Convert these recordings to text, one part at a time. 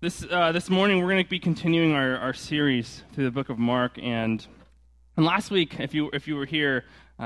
This morning we're going to be continuing our series through the book of Mark, and last week, if you were here,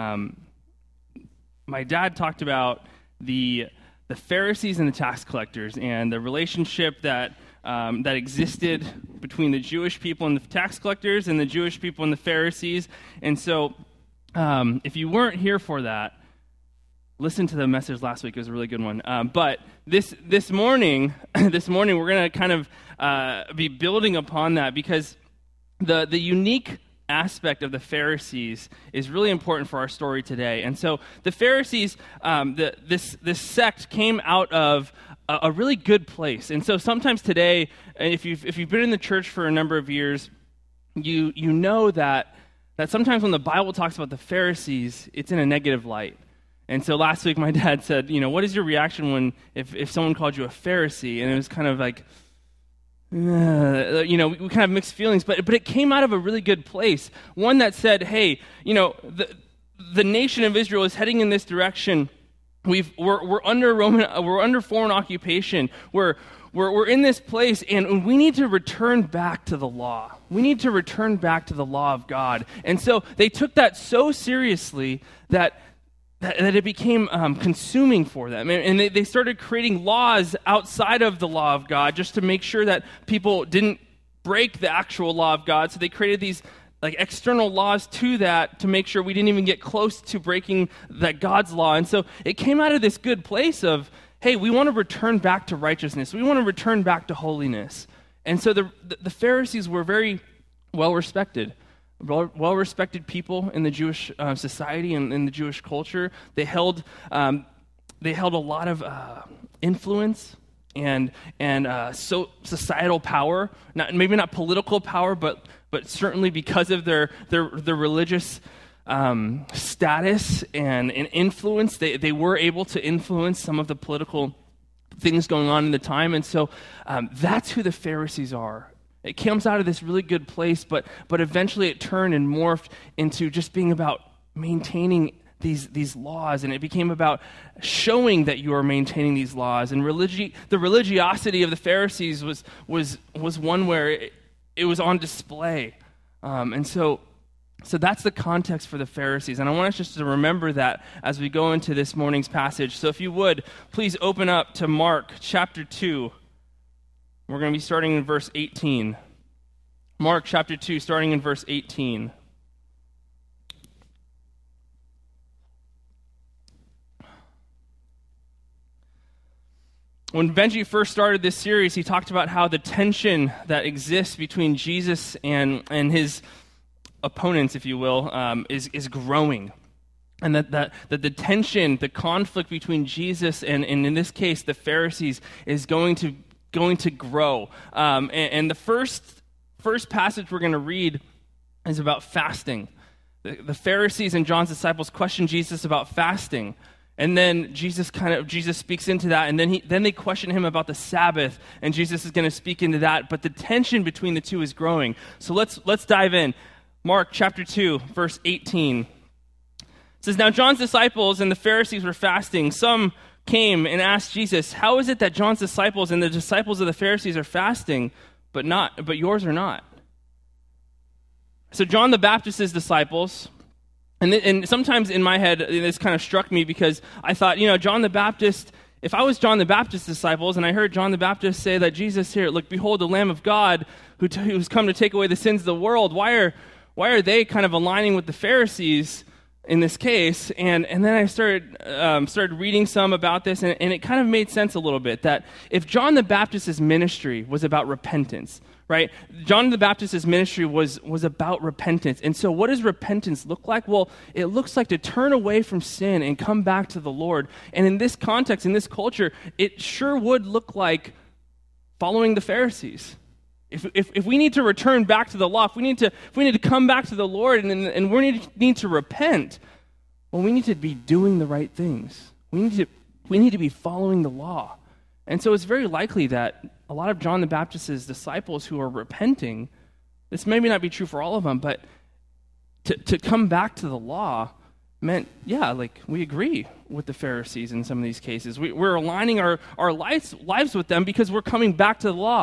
my dad talked about the Pharisees and the tax collectors and the relationship that existed between the Jewish people and the tax collectors and the Jewish people and the Pharisees. And so, if you weren't here for that, listen to the message last week. It was a really good one. But this morning, we're going to kind of be building upon that, because the unique aspect of the Pharisees is really important for our story today. And so the Pharisees, this sect came out of a really good place. And so sometimes today, if you've been in the church for a number of years, you know that sometimes when the Bible talks about the Pharisees, it's in a negative light. And so last week my dad said, what is your reaction when if someone called you a Pharisee? And it was kind of like, we kind of mixed feelings, but it came out of a really good place. One that said, hey, the nation of Israel is heading in this direction. We're under foreign occupation. We're in this place, and we need to return back to the law. We need to return back to the law of God. And so they took that so seriously that it became consuming for them. And they started creating laws outside of the law of God just to make sure that people didn't break the actual law of God. So they created these external laws to that to make sure we didn't even get close to breaking that God's law. And so it came out of this good place of, hey, we want to return back to righteousness. We want to return back to holiness. And so the Pharisees were very well-respected. Well-respected people in the Jewish society and in the Jewish culture. They held a lot of influence and societal power. Maybe not political power, but certainly because of their religious status and influence, they were able to influence some of the political things going on in the time. And so that's who the Pharisees are. It comes out of this really good place, but eventually it turned and morphed into just being about maintaining these laws, and it became about showing that you are maintaining these laws. And the religiosity of the Pharisees was one where it was on display, and so that's the context for the Pharisees. And I want us just to remember that as we go into this morning's passage. So if you would, please open up to Mark chapter 2. We're going to be starting in verse 18. Mark chapter 2, starting in verse 18. When Benji first started this series, he talked about how the tension that exists between Jesus and his opponents, if you will, is growing. And that the tension, the conflict between Jesus and in this case, the Pharisees, is going to grow. And the first passage we're going to read is about fasting. The Pharisees and John's disciples question Jesus about fasting. And then Jesus speaks into that, and then they question him about the Sabbath, and Jesus is going to speak into that. But the tension between the two is growing. So let's dive in. Mark chapter 2, verse 18. It says, "Now John's disciples and the Pharisees were fasting. Some came and asked Jesus, 'How is it that John's disciples and the disciples of the Pharisees are fasting, but yours are not?' So John the Baptist's disciples, and sometimes in my head this kind of struck me because I thought, John the Baptist. If I was John the Baptist's disciples and I heard John the Baptist say that Jesus here, look, behold, the Lamb of God who's come to take away the sins of the world. Why are they kind of aligning with the Pharisees in this case? And then I started reading some about this, and it kind of made sense a little bit that if John the Baptist's ministry was about repentance, right? John the Baptist's ministry was about repentance. And so what does repentance look like? Well, it looks like to turn away from sin and come back to the Lord. And in this context, in this culture, it sure would look like following the Pharisees. If we need to return back to the law, if we need to come back to the Lord and we need to repent, well, we need to be doing the right things. We need to be following the law. And so it's very likely that a lot of John the Baptist's disciples who are repenting, this may not be true for all of them, but to come back to the law meant, we agree with the Pharisees in some of these cases. We're aligning our lives with them because we're coming back to the law.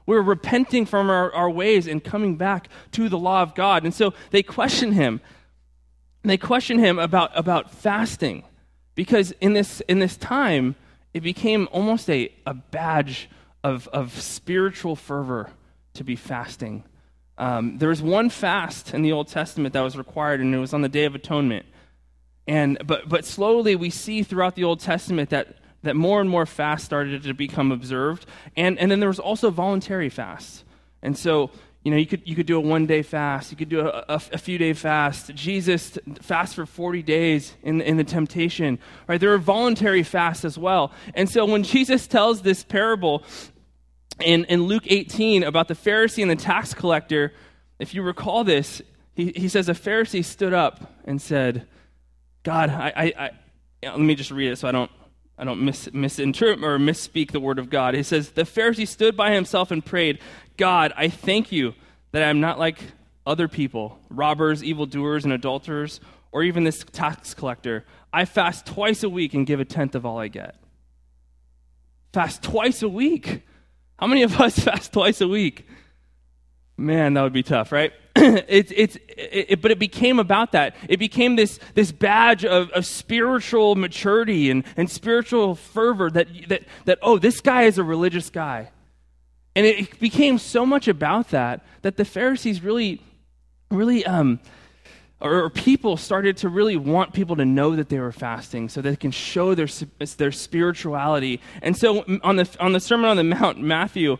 We're repenting from our ways and coming back to the law of God. And so they question him. They question him about fasting, because in this time, it became almost a badge of spiritual fervor to be fasting. There was one fast in the Old Testament that was required, and it was on the Day of Atonement. But slowly we see throughout the Old Testament that more and more fasts started to become observed, and then there was also voluntary fasts. And so, you could do a 1-day fast, you could do a few-day fast. Jesus fasted for 40 days in the temptation, right? There were voluntary fasts as well. And so when Jesus tells this parable in Luke 18 about the Pharisee and the tax collector, if you recall this, he says a Pharisee stood up and said, God, I let me just read it so I don't misinterpret or misspeak the word of God. He says, the Pharisee stood by himself and prayed, God, I thank you that I'm not like other people, robbers, evildoers, and adulterers, or even this tax collector. I fast twice a week and give 1/10 of all I get. Fast twice a week. How many of us fast twice a week? Man, that would be tough, right? But it became about that. It became this badge of spiritual maturity and spiritual fervor that this guy is a religious guy. And it became so much about that the Pharisees really, or people started to really want people to know that they were fasting so that they can show their spirituality. And so on the Sermon on the Mount, Matthew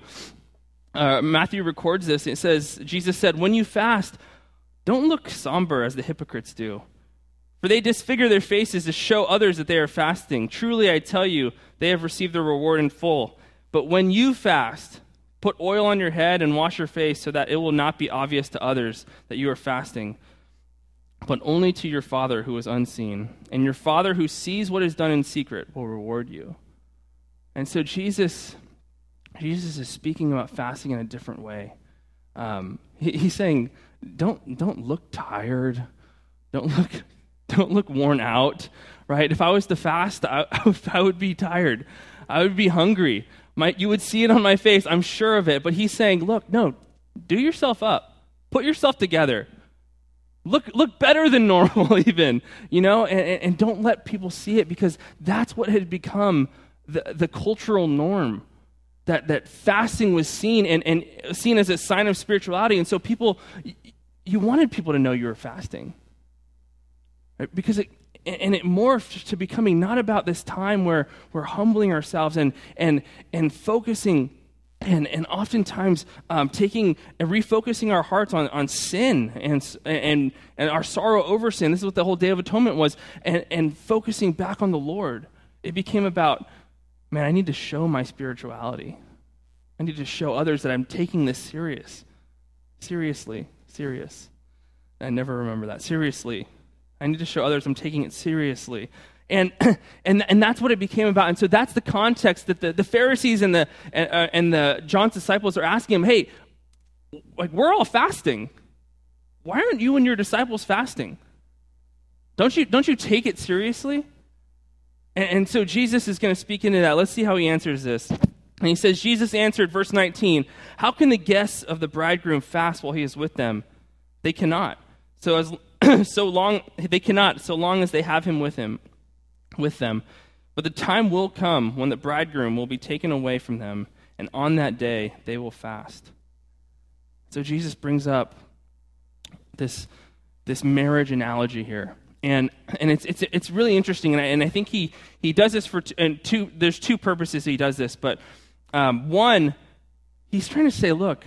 records this. It says, Jesus said, when you fast, don't look somber as the hypocrites do, for they disfigure their faces to show others that they are fasting. Truly, I tell you, they have received their reward in full. But when you fast, put oil on your head and wash your face so that it will not be obvious to others that you are fasting, but only to your Father who is unseen. And your Father who sees what is done in secret will reward you. And so Jesus is speaking about fasting in a different way. He's saying, don't look tired. Don't look worn out, right? If I was to fast, I would be tired. I would be hungry. You would see it on my face, I'm sure of it. But he's saying, look, no, do yourself up. Put yourself together. Look better than normal even, and don't let people see it, because that's what had become the cultural norm. That fasting was seen and seen as a sign of spirituality. And so you wanted people to know you were fasting. Right? Because it morphed to becoming not about this time where we're humbling ourselves and focusing and oftentimes taking and refocusing our hearts on sin and our sorrow over sin. This is what the whole Day of Atonement was, and focusing back on the Lord. It became about, man, I need to show my spirituality. I need to show others that I'm taking this seriously. I never remember that. Seriously. I need to show others I'm taking it seriously. And that's what it became about. And so that's the context that the Pharisees and the John's disciples are asking him, hey, like, we're all fasting. Why aren't you and your disciples fasting? Don't you take it seriously? And so Jesus is going to speak into that. Let's see how he answers this. And he says, Jesus answered, verse 19, how can the guests of the bridegroom fast while he is with them? They cannot. So long as they have him with them. But the time will come when the bridegroom will be taken away from them, and on that day they will fast. So Jesus brings up this marriage analogy here. And it's really interesting, and I think he does this for two. There's two purposes he does this, but one, he's trying to say, look,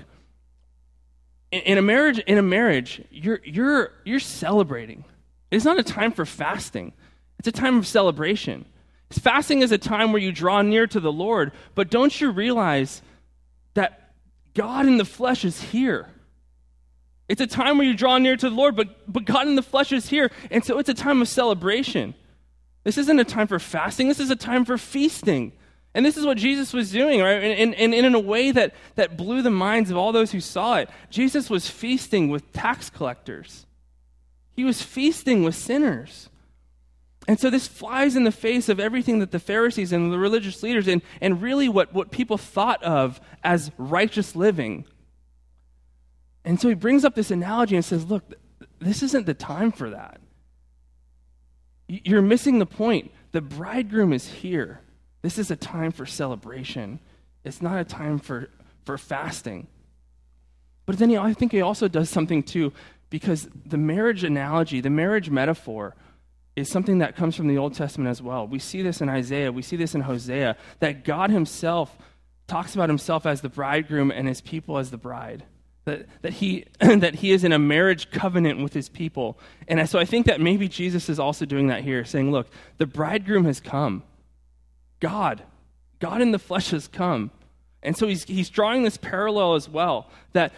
in a marriage, you're celebrating. It's not a time for fasting; it's a time of celebration. Fasting is a time where you draw near to the Lord, but don't you realize that God in the flesh is here? It's a time where you draw near to the Lord, but God in the flesh is here. And so it's a time of celebration. This isn't a time for fasting. This is a time for feasting. And this is what Jesus was doing, right? And in a way that blew the minds of all those who saw it. Jesus was feasting with tax collectors. He was feasting with sinners. And so this flies in the face of everything that the Pharisees and the religious leaders and really what people thought of as righteous living. And so he brings up this analogy and says, look, this isn't the time for that. You're missing the point. The bridegroom is here. This is a time for celebration. It's not a time for fasting. But then I think he also does something too, because the marriage analogy, the marriage metaphor, is something that comes from the Old Testament as well. We see this in Isaiah. We see this in Hosea, that God himself talks about himself as the bridegroom and his people as the bride. That he is in a marriage covenant with his people. And so I think that maybe Jesus is also doing that here, saying, look, the bridegroom has come. God in the flesh has come. And so he's drawing this parallel as well, that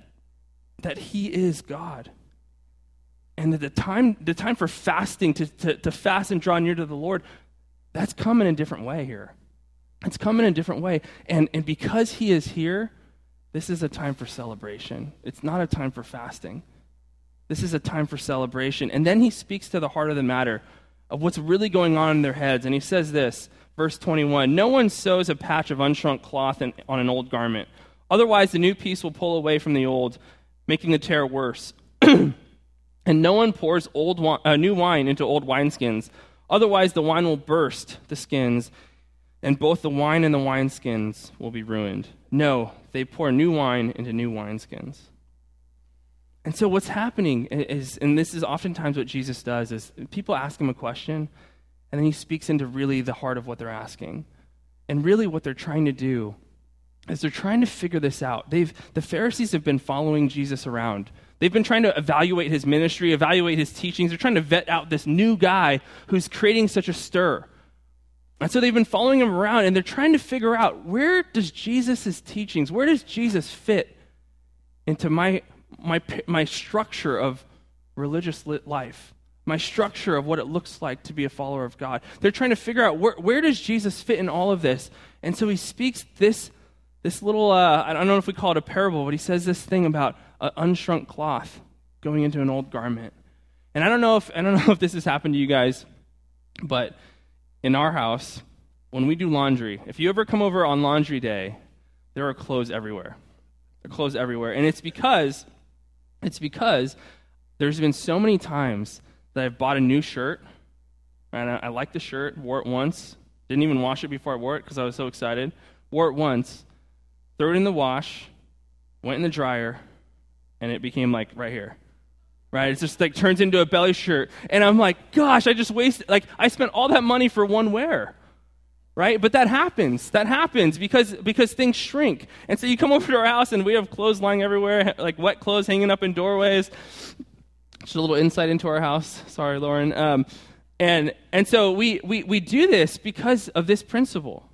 he is God. And that the time for fasting, to fast and draw near to the Lord, that's come in a different way here. It's come in a different way. And because he is here, this is a time for celebration. It's not a time for fasting. This is a time for celebration. And then he speaks to the heart of the matter of what's really going on in their heads. And he says this, verse 21, "No one sews a patch of unshrunk cloth on an old garment. Otherwise, the new piece will pull away from the old, making the tear worse. And no one pours new wine into old wineskins. Otherwise, the wine will burst the skins, and both the wine and the wineskins will be ruined. No, they pour new wine into new wineskins." And so what's happening is, and this is oftentimes what Jesus does, is people ask him a question, and then he speaks into really the heart of what they're asking. And really what they're trying to do is they're trying to figure this out. The Pharisees have been following Jesus around. They've been trying to evaluate his ministry, evaluate his teachings. They're trying to vet out this new guy who's creating such a stir. And so they've been following him around, and they're trying to figure out, where does Jesus' teachings, where does Jesus fit into my structure of religious life, my structure of what it looks like to be a follower of God? They're trying to figure out, where does Jesus fit in all of this? And so he speaks this little, I don't know if we call it a parable, but he says this thing about an unshrunk cloth going into an old garment. And I don't know if this has happened to you guys, but in our house, when we do laundry, if you ever come over on laundry day, there are clothes everywhere. There are clothes everywhere. And it's because there's been so many times that I've bought a new shirt, and I liked the shirt, wore it once, didn't even wash it before I wore it because I was so excited, wore it once, threw it in the wash, went in the dryer, and it became like right here. Right? It's just like turns into a belly shirt. And I'm like, gosh, I just wasted, I spent all that money for one wear. Right? But that happens. That happens because things shrink. And so you come over to our house and we have clothes lying everywhere, like wet clothes hanging up in doorways. Just a little insight into our house. Sorry, Lauren. And so we do this because of this principle.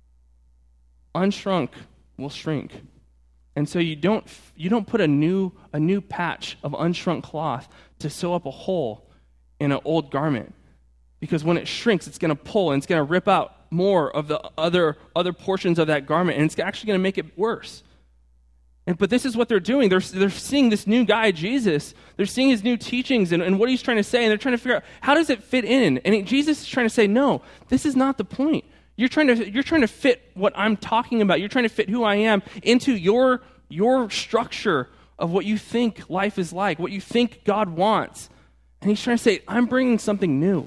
Unshrunk will shrink. And so you don't put a new patch of unshrunk cloth to sew up a hole in an old garment, because when it shrinks, it's going to pull and it's going to rip out more of the other portions of that garment, and it's actually going to make it worse. But this is what they're doing. They're seeing this new guy, Jesus. They're seeing his new teachings and what he's trying to say, and they're trying to figure out, how does it fit in? And Jesus is trying to say, no, this is not the point. You're trying to fit what I'm talking about. You're trying to fit who I am into your structure of what you think life is like, what you think God wants. And he's trying to say, I'm bringing something new.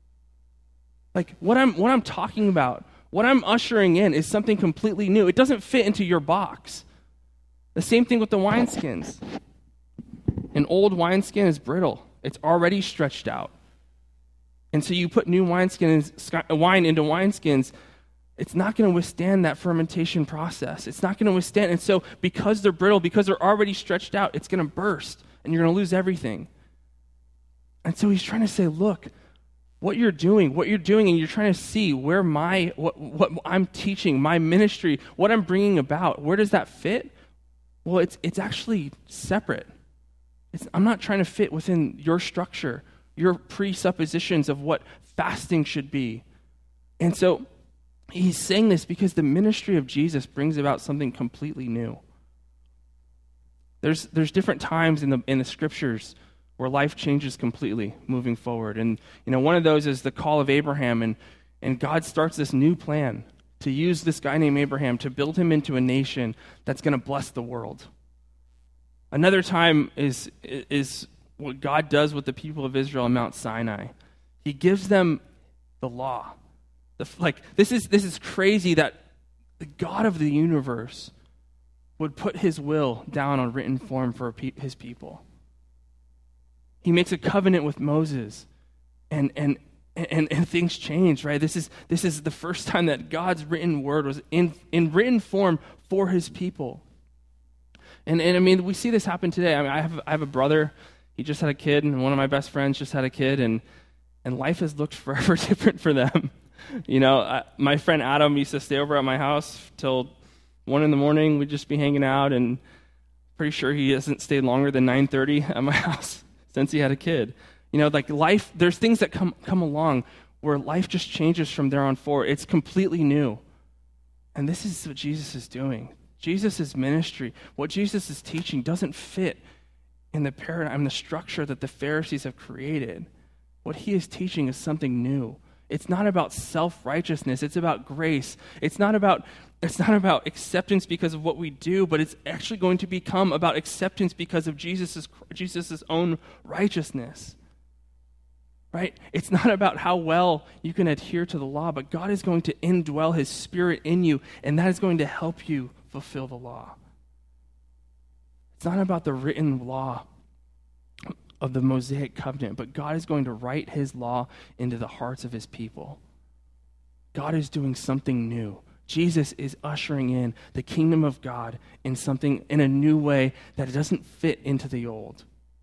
Like what I'm talking about, what I'm ushering in is something completely new. It doesn't fit into your box. The same thing with the wineskins. An old wineskin is brittle. It's already stretched out. And so you put new wine into wineskins, it's not going to withstand that fermentation process. It's not going to withstand. And so because they're brittle, because they're already stretched out, it's going to burst, and you're going to lose everything. And so he's trying to say, look, what you're doing, and you're trying to see where what I'm teaching, my ministry, what I'm bringing about, where does that fit? Well, it's actually separate. I'm not trying to fit within your structure, your presuppositions of what fasting should be. And so he's saying this because the ministry of Jesus brings about something completely new. There's different times in the scriptures where life changes completely moving forward. And, one of those is the call of Abraham, and God starts this new plan to use this guy named Abraham to build him into a nation that's going to bless the world. Another time is what God does with the people of Israel on Mount Sinai. He gives them the law. This is crazy that the God of the universe would put his will down on written form for his people. He makes a covenant with Moses, and things change, right? This is the first time that God's written word was in written form for his people. And I mean, we see this happen today. I mean, I have a brother. He just had a kid, and one of my best friends just had a kid, and life has looked forever different for them. My friend Adam used to stay over at my house till 1 a.m. We'd just be hanging out, and pretty sure he hasn't stayed longer than 9:30 at my house since he had a kid. Life, there's things that come along where life just changes from there on forward. It's completely new. And this is what Jesus is doing. Jesus' ministry, what Jesus is teaching, doesn't fit in the paradigm, the structure that the Pharisees have created. What he is teaching is something new. It's not about self-righteousness. It's about grace. It's not about acceptance because of what we do, but it's actually going to become about acceptance because of Jesus' own righteousness. Right? It's not about how well you can adhere to the law, but God is going to indwell his Spirit in you, and that is going to help you fulfill the law. It's not about the written law of the Mosaic covenant, but God is going to write his law into the hearts of his people. God is doing something new. Jesus is ushering in the kingdom of God in a new way that doesn't fit into the old.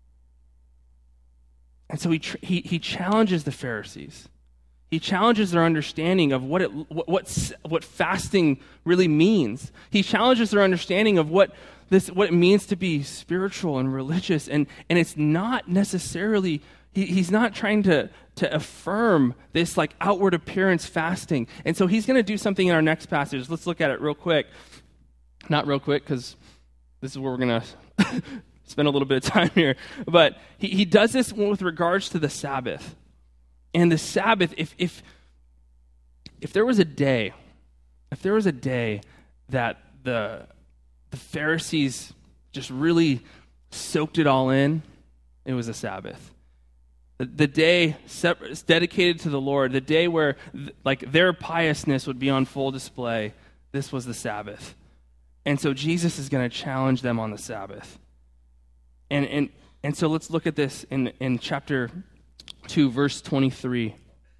And so he challenges the Pharisees. He challenges their understanding of what fasting really means. He challenges their understanding of what it means to be spiritual and religious. And it's not necessarily, he's not trying to affirm this outward appearance fasting. And so he's going to do something in our next passage. Let's look at it real quick. Not real quick, because this is where we're going to spend a little bit of time here. But he does this with regards to the Sabbath. And the Sabbath, if there was a day that the Pharisees just really soaked it all in, it was the Sabbath. The day dedicated to the Lord, the day where their piousness would be on full display, this was the Sabbath. And so Jesus is going to challenge them on the Sabbath. And so let's look at this in chapter 2, verse 23.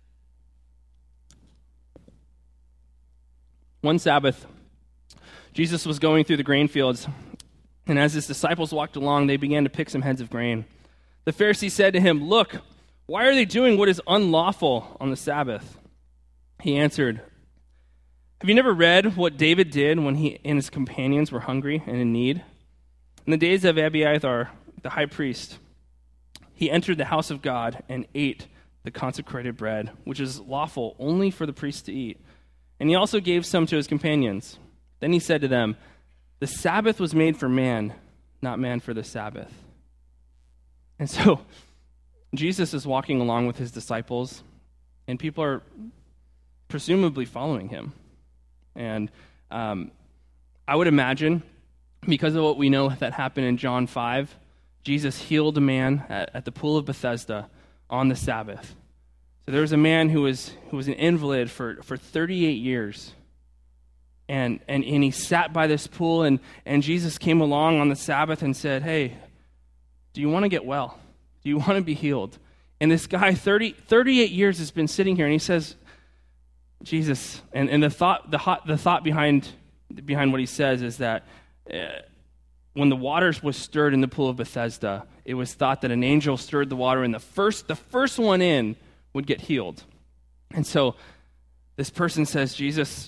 One Sabbath, Jesus was going through the grain fields, and as his disciples walked along, they began to pick some heads of grain. The Pharisees said to him, "Look, why are they doing what is unlawful on the Sabbath?" He answered, "Have you never read what David did when he and his companions were hungry and in need? In the days of Abiathar, the high priest, he entered the house of God and ate the consecrated bread, which is lawful only for the priest to eat. And he also gave some to his companions. Then he said to them, 'The Sabbath was made for man, not man for the Sabbath.'" And so Jesus is walking along with his disciples, and people are presumably following him. And I would imagine, because of what we know that happened in John 5, Jesus healed a man at the pool of Bethesda on the Sabbath. So there was a man who was an invalid for 38 years. And he sat by this pool, and Jesus came along on the Sabbath and said, "Hey, do you want to get well? Do you want to be healed?" And this guy, 38 years, has been sitting here, and he says, Jesus, and the thought behind what he says is that when the waters was stirred in the pool of Bethesda, it was thought that an angel stirred the water, and the first one in would get healed. And so this person says, "Jesus,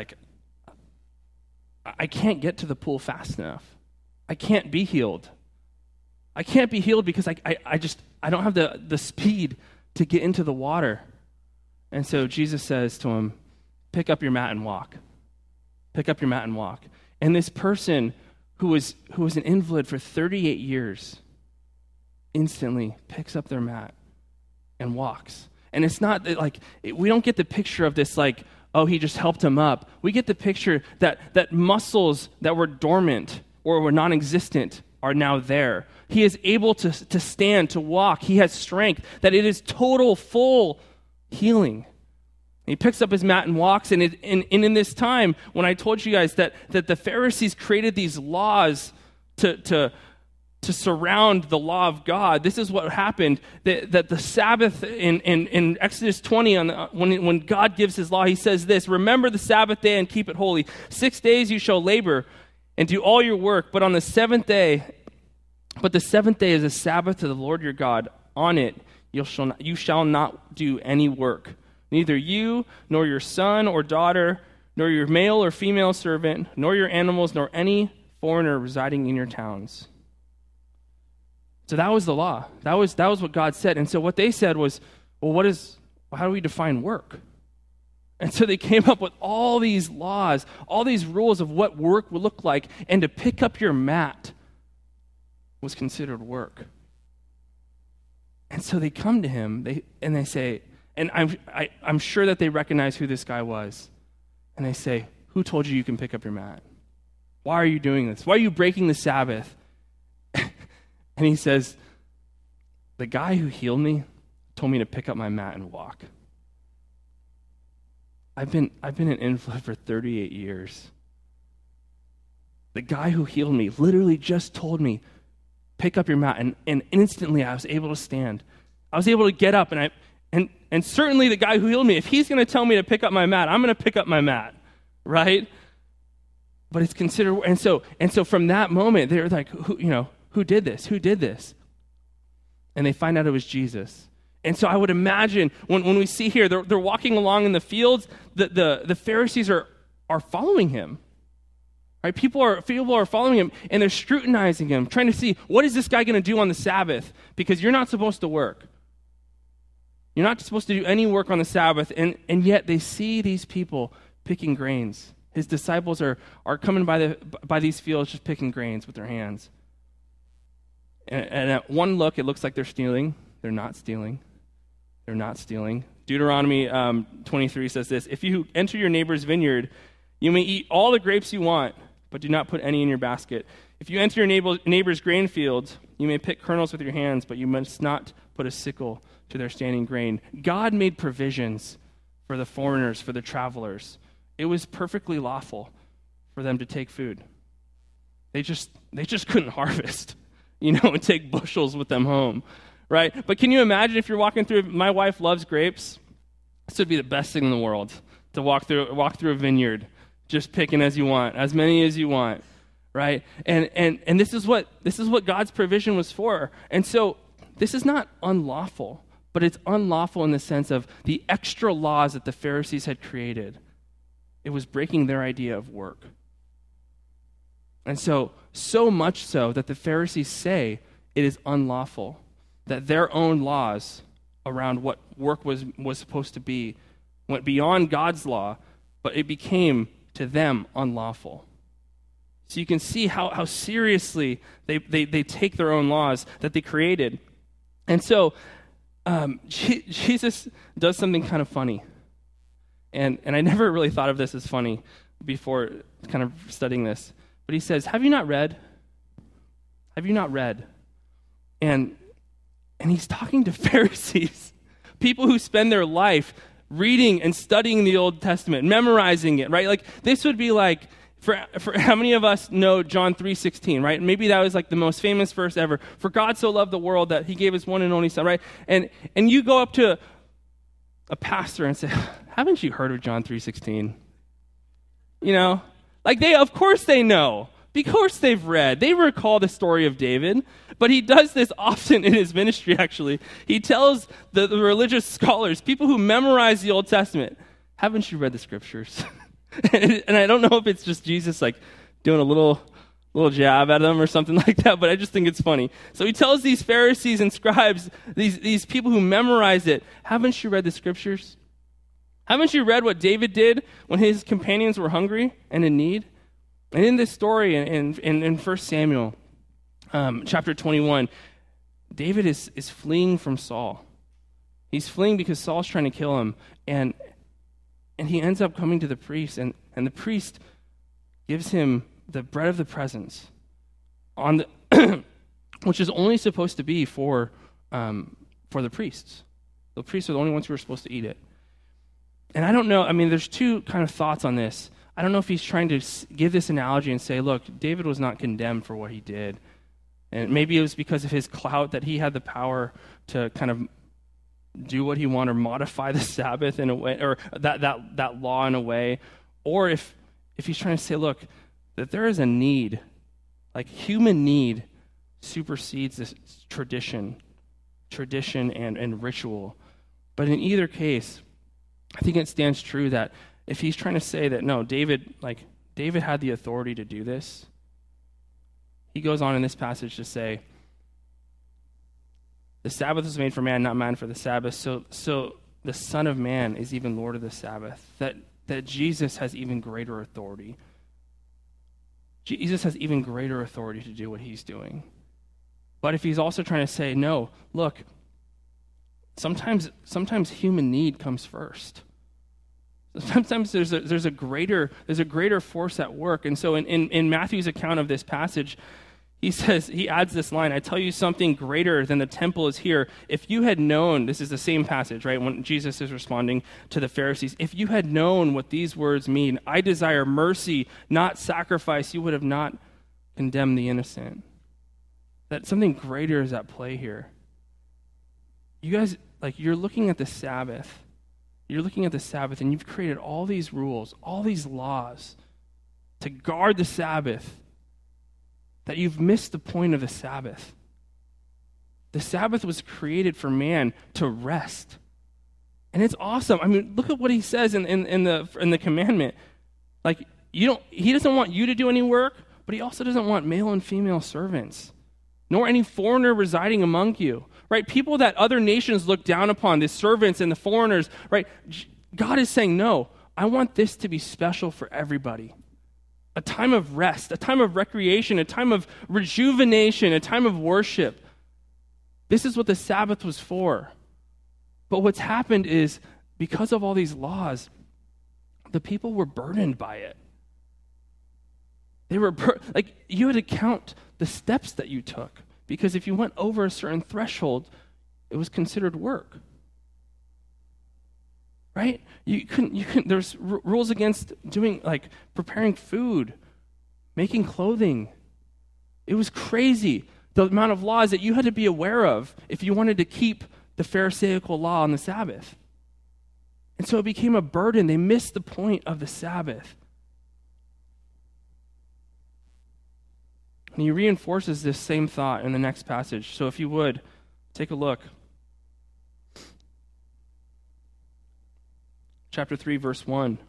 I can't get to the pool fast enough. I can't be healed. I can't be healed because I don't have the speed to get into the water." And so Jesus says to him, "Pick up your mat and walk. Pick up your mat and walk." And this person who was an invalid for 38 years instantly picks up their mat and walks. And it's not that, like, we don't get the picture of this like, oh, he just helped him up. We get the picture that muscles that were dormant or were non-existent are now there. He is able to stand, to walk. He has strength, that it is total, full healing. He picks up his mat and walks, and in this time, when I told you guys that the Pharisees created these laws to surround the law of God, this is what happened, that the Sabbath in Exodus 20, when God gives his law, he says this, remember the Sabbath day and keep it holy. 6 days you shall labor and do all your work, but the seventh day is a Sabbath to the Lord your God. On it you shall not do any work. Neither you, nor your son or daughter, nor your male or female servant, nor your animals, nor any foreigner residing in your towns. So that was the law. That was what God said. And so what they said was, well, how do we define work? And so they came up with all these laws, all these rules of what work would look like, and to pick up your mat was considered work. And so they come to him, they say, and I'm sure that they recognize who this guy was. And they say, who told you can pick up your mat? Why are you doing this? Why are you breaking the Sabbath? And he says, the guy who healed me told me to pick up my mat and walk. I've been an invalid for 38 years. The guy who healed me literally just told me, pick up your mat, and instantly I was able to stand. I was able to get up, and certainly the guy who healed me, if he's going to tell me to pick up my mat, I'm going to pick up my mat, right? But it's considered, and so from that moment, they're like, who did this? Who did this? And they find out it was Jesus. And so I would imagine when we see here, they're walking along in the fields, the Pharisees are following him. Right? People are following him, and they're scrutinizing him, trying to see, what is this guy going to do on the Sabbath? Because you're not supposed to work. You're not supposed to do any work on the Sabbath, and yet they see these people picking grains. His disciples are coming by these fields just picking grains with their hands. And at one look, it looks like they're stealing. They're not stealing. They're not stealing. Deuteronomy 23 says this, if you enter your neighbor's vineyard, you may eat all the grapes you want, but do not put any in your basket. If you enter your neighbor's grain fields, you may pick kernels with your hands, but you must not put a sickle to their standing grain. God made provisions for the foreigners, for the travelers. It was perfectly lawful for them to take food. They just couldn't harvest, and take bushels with them home, right? But can you imagine if you're walking through, my wife loves grapes. This would be the best thing in the world, to walk through a vineyard, just picking as you want, as many as you want, right? And this is what God's provision was for. And so this is not unlawful, but it's unlawful in the sense of the extra laws that the Pharisees had created. It was breaking their idea of work. And so much so that the Pharisees say it is unlawful, that their own laws around what work was supposed to be went beyond God's law, but it became to them unlawful. So you can see how seriously they take their own laws that they created. And so Jesus does something kind of funny. And I never really thought of this as funny before kind of studying this. But he says, have you not read? Have you not read? And he's talking to Pharisees, people who spend their life reading and studying the Old Testament, memorizing it, right? Like this would be like, for how many of us know John 3:16, right? Maybe that was like the most famous verse ever. For God so loved the world that he gave his one and only son, right? And you go up to a pastor and say, haven't you heard of John 3:16? Like of course they know. Of course they've read. They recall the story of David. But he does this often in his ministry, actually. He tells the religious scholars, people who memorize the Old Testament, haven't you read the scriptures? And I don't know if it's just Jesus like doing a little jab at them or something like that, but I just think it's funny. So he tells these Pharisees and scribes, these people who memorize it, haven't you read the scriptures? Haven't you read what David did when his companions were hungry and in need? And in this story in 1 Samuel chapter 21, David is fleeing from Saul. He's fleeing because Saul's trying to kill him, and he ends up coming to the priest, and the priest gives him the bread of the presence, on the which is only supposed to be for the priests. The priests are the only ones who are supposed to eat it. And I don't know, I mean, there's two kind of thoughts on this. I don't know if he's trying to give this analogy and say, look, David was not condemned for what he did. And maybe it was because of his clout that he had the power to kind of do what he wanted, or modify the Sabbath in a way, or that law in a way. Or if he's trying to say, look, that there is a need, like human need supersedes this tradition and ritual. But in either case, I think it stands true that if he's trying to say that, no, David had the authority to do this, he goes on in this passage to say, the Sabbath was made for man, not man for the Sabbath. So the Son of Man is even Lord of the Sabbath. That Jesus has even greater authority. Jesus has even greater authority to do what he's doing. But if he's also trying to say, no, look, sometimes human need comes first. Sometimes there's a greater force at work. And so in Matthew's account of this passage, he adds this line, I tell you something greater than the temple is here. If you had known, this is the same passage, right, when Jesus is responding to the Pharisees, if you had known what these words mean, I desire mercy, not sacrifice, you would have not condemned the innocent. That something greater is at play here. You guys, you're looking at the Sabbath. You're looking at the Sabbath, and you've created all these rules, all these laws to guard the Sabbath, that you've missed the point of the Sabbath. The Sabbath was created for man to rest. And it's awesome. I mean, look at what he says in the commandment. He doesn't want you to do any work, but he also doesn't want male and female servants, nor any foreigner residing among you. Right? People that other nations look down upon, the servants and the foreigners, right? God is saying, no, I want this to be special for everybody. A time of rest, a time of recreation, a time of rejuvenation, a time of worship. This is what the Sabbath was for. But what's happened is, because of all these laws, the people were burdened by it. They were, you had to count the steps that you took. Because if you went over a certain threshold, it was considered work. Right? You couldn't, there's rules against doing, preparing food, making clothing. It was crazy, the amount of laws that you had to be aware of if you wanted to keep the Pharisaical law on the Sabbath. And so it became a burden. They missed the point of the Sabbath. And he reinforces this same thought in the next passage. So if you would, take a look. Chapter 3, verse 1.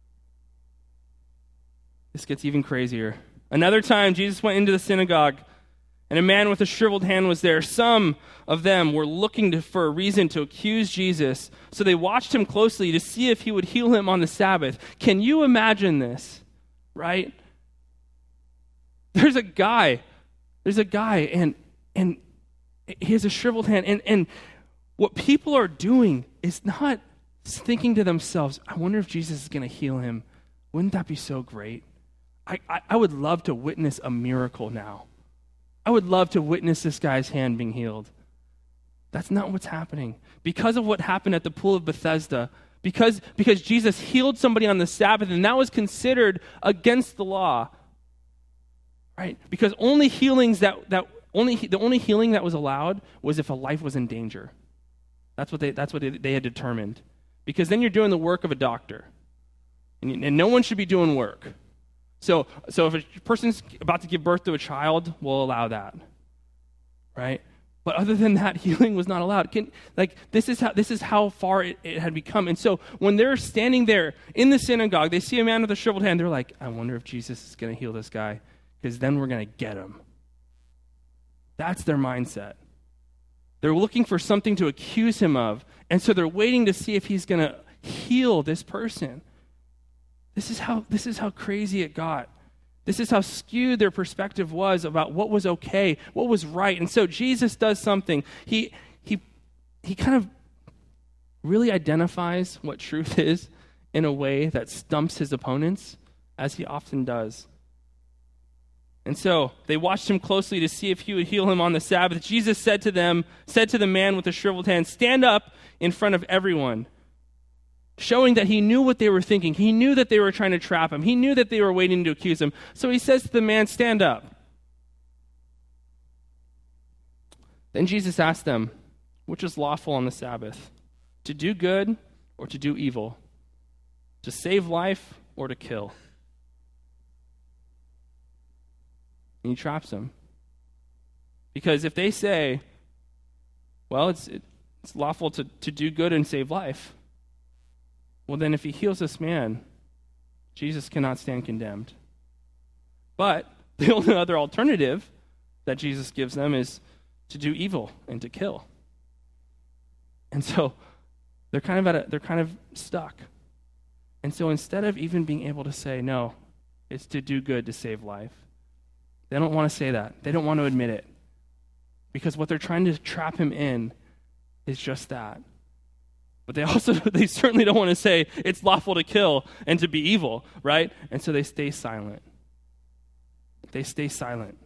This gets even crazier. Another time, Jesus went into the synagogue, and a man with a shriveled hand was there. Some of them were looking for a reason to accuse Jesus, so they watched him closely to see if he would heal him on the Sabbath. Can you imagine this? Right? There's a guy, and he has a shriveled hand, and what people are doing is not thinking to themselves, I wonder if Jesus is going to heal him. Wouldn't that be so great? I would love to witness a miracle now. I would love to witness this guy's hand being healed. That's not what's happening. Because of what happened at the pool of Bethesda, because Jesus healed somebody on the Sabbath, and that was considered against the law, right? Because only healings the only healing that was allowed was if a life was in danger. That's what they had determined. Because then you're doing the work of a doctor, and no one should be doing work. So if a person's about to give birth to a child, we'll allow that, right? But other than that, healing was not allowed. This is how far it had become. And so when they're standing there in the synagogue, they see a man with a shriveled hand. They're like, I wonder if Jesus is going to heal this guy, because then we're going to get him. That's their mindset. They're looking for something to accuse him of, and so they're waiting to see if he's going to heal this person. This is how crazy it got. This is how skewed their perspective was about what was okay, what was right. And so Jesus does something. He kind of really identifies what truth is in a way that stumps his opponents, as he often does. And so they watched him closely to see if he would heal him on the Sabbath. Jesus said to the man with the shriveled hand, "Stand up in front of everyone," showing that he knew what they were thinking. He knew that they were trying to trap him. He knew that they were waiting to accuse him. So he says to the man, "Stand up." Then Jesus asked them, "Which is lawful on the Sabbath? To do good or to do evil? To save life or to kill?" And he traps them. Because if they say, well, it's lawful to do good and save life, well, then if he heals this man, Jesus cannot stand condemned. But the only other alternative that Jesus gives them is to do evil and to kill. And so they're kind of stuck. And so instead of even being able to say, no, it's to do good to save life, they don't want to say that. They don't want to admit it. Because what they're trying to trap him in is just that. But they certainly don't want to say it's lawful to kill and to be evil, right? And so they stay silent. They stay silent.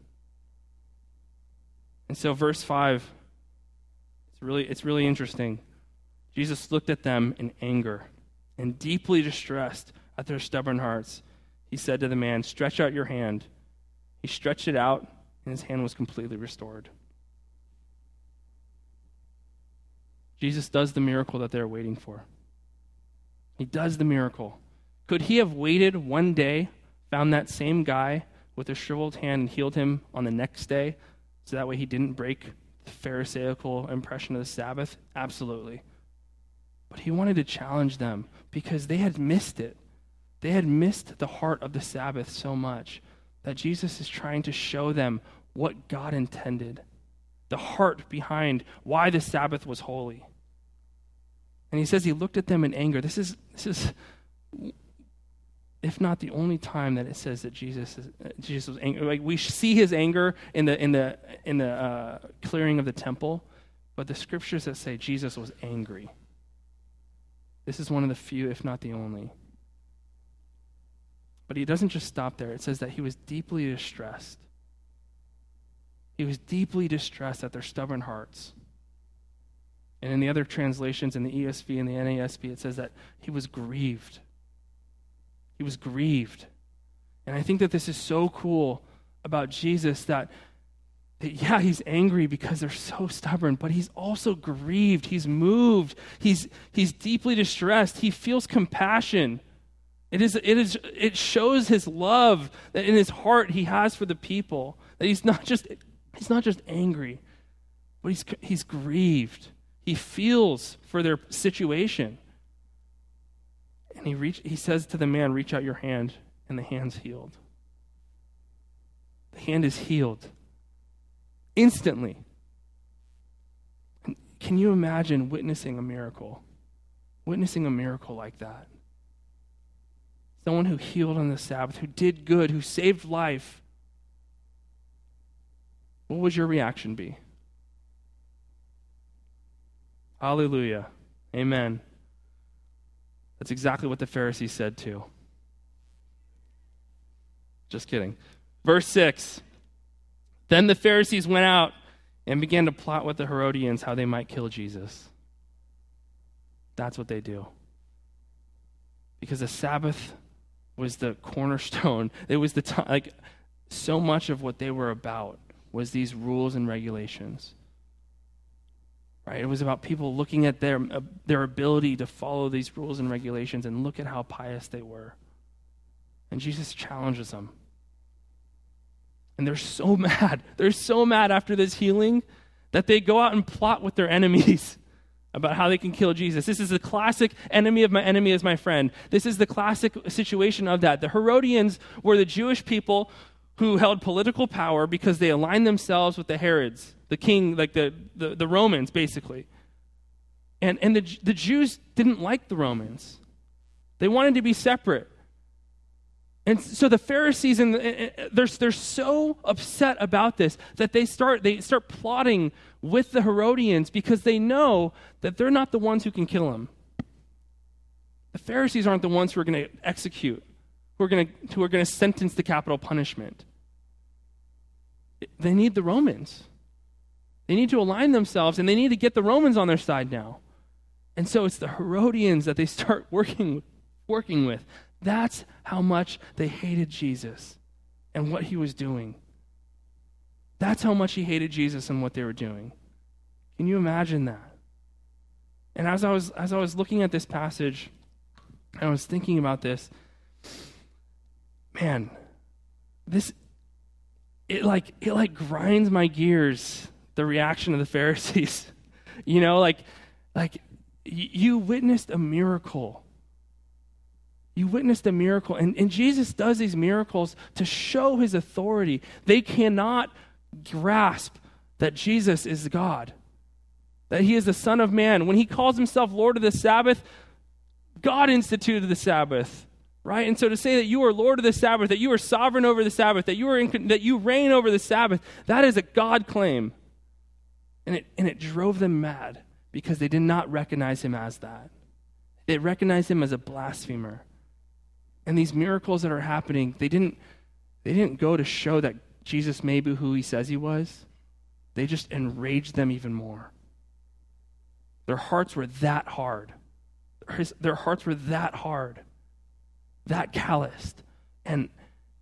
And so verse 5, it's really interesting. Jesus looked at them in anger and deeply distressed at their stubborn hearts. He said to the man, "Stretch out your hand." He stretched it out, and his hand was completely restored. Jesus does the miracle that they're waiting for. He does the miracle. Could he have waited one day, found that same guy with a shriveled hand and healed him on the next day, so that way he didn't break the Pharisaical impression of the Sabbath? Absolutely. But he wanted to challenge them because they had missed it. They had missed the heart of the Sabbath so much that Jesus is trying to show them what God intended, the heart behind why the Sabbath was holy. And he says he looked at them in anger. This is if not the only time that it says that Jesus was angry. Like, we see his anger in the clearing of the temple, but the scriptures that say Jesus was angry. This is one of the few, if not the only. But he doesn't just stop there. It says that he was deeply distressed. He was deeply distressed at their stubborn hearts. And in the other translations, in the ESV and the NASB, it says that he was grieved. He was grieved. And I think that this is so cool about Jesus that yeah, he's angry because they're so stubborn, but he's also grieved. He's moved. He's deeply distressed. He feels compassion. It shows his love that in his heart he has for the people. That he's not just angry, but he's grieved. He feels for their situation. And he says to the man, "Reach out your hand," and the hand's healed. The hand is healed instantly. Can you imagine witnessing a miracle? Witnessing a miracle like that? Someone who healed on the Sabbath, who did good, who saved life. What would your reaction be? Hallelujah. Amen. That's exactly what the Pharisees said too. Just kidding. Verse 6. Then the Pharisees went out and began to plot with the Herodians how they might kill Jesus. That's what they do. Because the Sabbath was the cornerstone. It was the time, like, so much of what they were about was these rules and regulations. Right? It was about people looking at their ability to follow these rules and regulations and look at how pious they were. And Jesus challenges them. And they're so mad. They're so mad after this healing that they go out and plot with their enemies about how they can kill Jesus. This is the classic enemy of my enemy is my friend. This is the classic situation of that. The Herodians were the Jewish people who held political power because they aligned themselves with the Herods, the king, like the Romans, basically. And the Jews didn't like the Romans. They wanted to be separate. And so the Pharisees, they're so upset about this that they start plotting with the Herodians because they know that they're not the ones who can kill him. The Pharisees aren't the ones who are going to execute, who are going to sentence the capital punishment. They need the Romans. They need to align themselves, and they need to get the Romans on their side now. And so it's the Herodians that they start working with. That's how much they hated Jesus and what he was doing. That's how much he hated Jesus and what they were doing. Can you imagine that? And as I was looking at this passage, I was thinking about this. Man, it grinds my gears, the reaction of the Pharisees. You know, you witnessed a miracle. You witnessed a miracle. And Jesus does these miracles to show his authority. They cannot grasp that Jesus is God, that he is the Son of Man. When he calls himself Lord of the Sabbath, God instituted the Sabbath, right? And so to say that you are Lord of the Sabbath, that you are sovereign over the Sabbath, that you reign over the Sabbath, that is a God claim. And it drove them mad because they did not recognize him as that. They recognized him as a blasphemer. And these miracles that are happening, they didn't go to show that Jesus may be who he says he was. They just enraged them even more. Their hearts were that hard. Their hearts were that hard, that calloused. And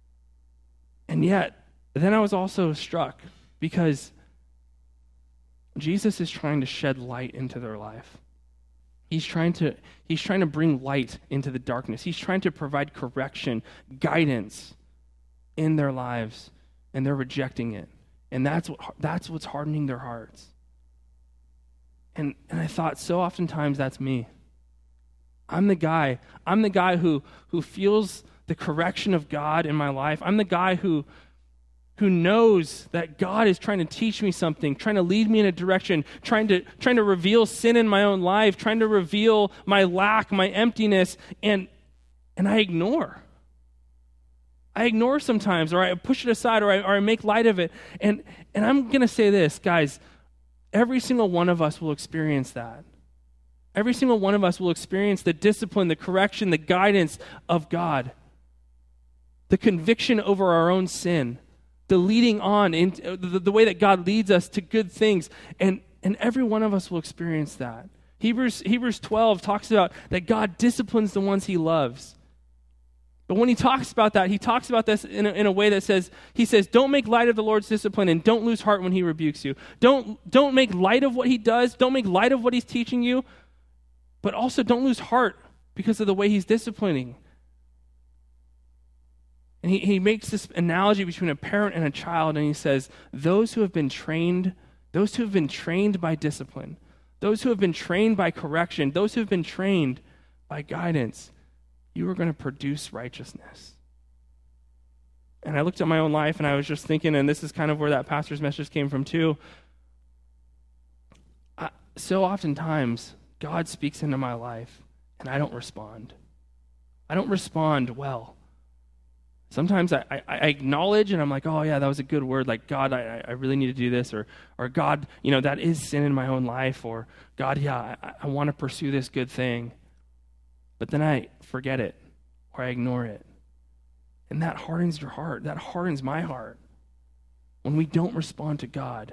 yet, then I was also struck because Jesus is trying to shed light into their life. He's trying to bring light into the darkness. He's trying to provide correction, guidance in their lives, and they're rejecting it. And that's what's hardening their hearts. And I thought so oftentimes that's me. I'm the guy who feels the correction of God in my life. I'm the guy who knows that God is trying to teach me something, trying to lead me in a direction, trying to reveal sin in my own life, trying to reveal my lack, my emptiness, and I ignore. I ignore sometimes, or I push it aside, or I make light of it. And I'm going to say this, guys, every single one of us will experience that. Every single one of us will experience the discipline, the correction, the guidance of God, the conviction over our own sin, the leading on, the way that God leads us to good things. And every one of us will experience that. Hebrews 12 talks about that God disciplines the ones he loves. But when he talks about that, he talks about this in a way that says, he says, don't make light of the Lord's discipline and don't lose heart when he rebukes you. Don't make light of what he does. Don't make light of what he's teaching you. But also don't lose heart because of the way he's disciplining. And he makes this analogy between a parent and a child, and he says, those who have been trained by discipline, those who have been trained by correction, those who have been trained by guidance, you are going to produce righteousness. And I looked at my own life, and I was just thinking, and this is kind of where that pastor's message came from too. So oftentimes, God speaks into my life, and I don't respond. I don't respond well. Sometimes I acknowledge, and I'm like, oh yeah, that was a good word. Like, God, I really need to do this, or God, that is sin in my own life, or God, yeah, I want to pursue this good thing. But then I forget it, or I ignore it. And that hardens your heart. That hardens my heart when we don't respond to God.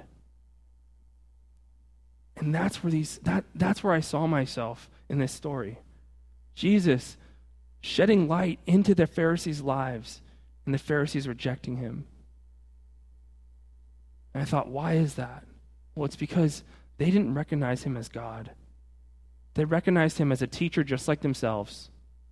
And that's where I saw myself in this story. Jesus shedding light into the Pharisees' lives, and the Pharisees rejecting him. And I thought, why is that? Well, it's because they didn't recognize him as God. They recognized him as a teacher just like themselves.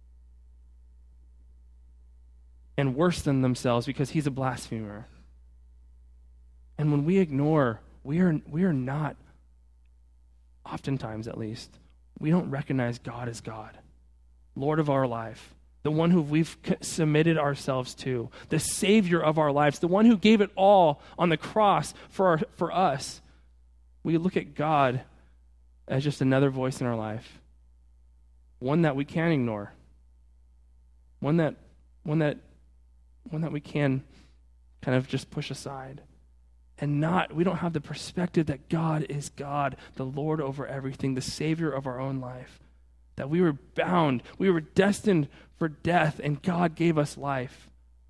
And worse than themselves because he's a blasphemer. And when we ignore, we are not, oftentimes at least, we don't recognize God as God, Lord of our life, the one who we've submitted ourselves to, the Savior of our lives, the one who gave it all on the cross for us. We look at God as just another voice in our life, one that we can't ignore, one that one that we can kind of just push aside. And we don't have the perspective that God is God, the Lord over everything, the Savior of our own life. That we were bound, we were destined for death, and God gave us life.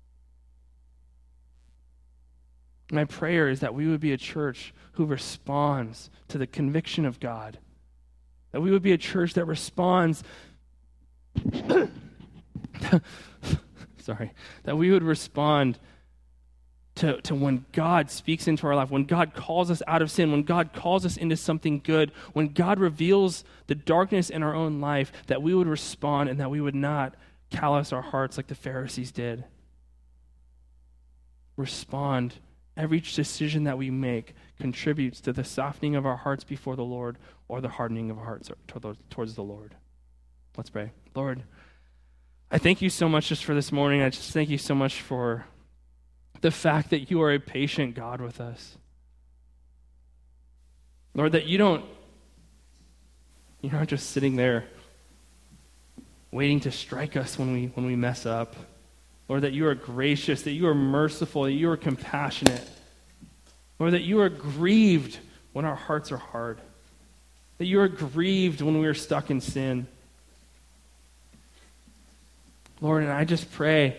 My prayer is that we would be a church who responds to the conviction of God. That we would be a church that responds that we would respond to when God speaks into our life, when God calls us out of sin, when God calls us into something good, when God reveals the darkness in our own life, that we would respond and that we would not callous our hearts like the Pharisees did. Respond. Every decision that we make contributes to the softening of our hearts before the Lord or the hardening of our hearts towards the Lord. Let's pray. Lord, I thank you so much just for this morning. I just thank you so much for the fact that you are a patient God with us. Lord, that you're not just sitting there waiting to strike us when we mess up. Lord, that you are gracious, that you are merciful, that you are compassionate. Lord, that you are grieved when our hearts are hard. That you are grieved when we are stuck in sin. Lord, and I just pray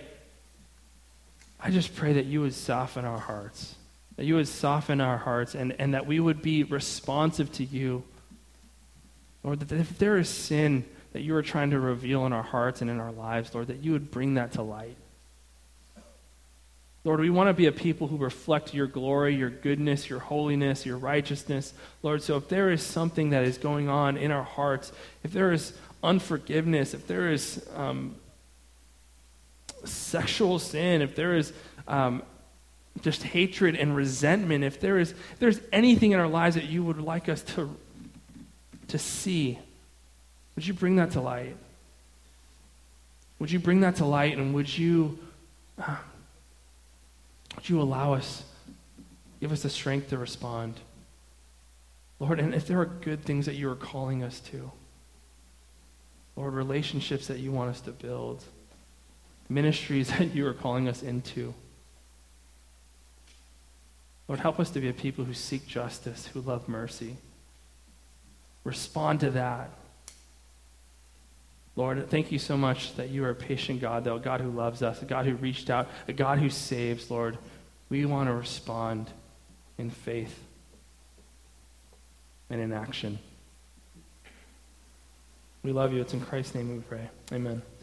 that you would soften our hearts. That you would soften our hearts and that we would be responsive to you. Lord, that if there is sin that you are trying to reveal in our hearts and in our lives, Lord, that you would bring that to light. Lord, we want to be a people who reflect your glory, your goodness, your holiness, your righteousness. Lord, so if there is something that is going on in our hearts, if there is unforgiveness, if there is sexual sin, if there is just hatred and resentment, if there's anything in our lives that you would like us to see, would you bring that to light? Would you bring that to light, and would you allow us, give us the strength to respond? Lord, and if there are good things that you are calling us to, Lord, relationships that you want us to build, ministries that you are calling us into, Lord, help us to be a people who seek justice, who love mercy. Respond to that. Lord, thank you so much that you are a patient God, though, a God who loves us, a God who reached out, a God who saves, Lord. We want to respond in faith and in action. We love you. It's in Christ's name we pray. Amen.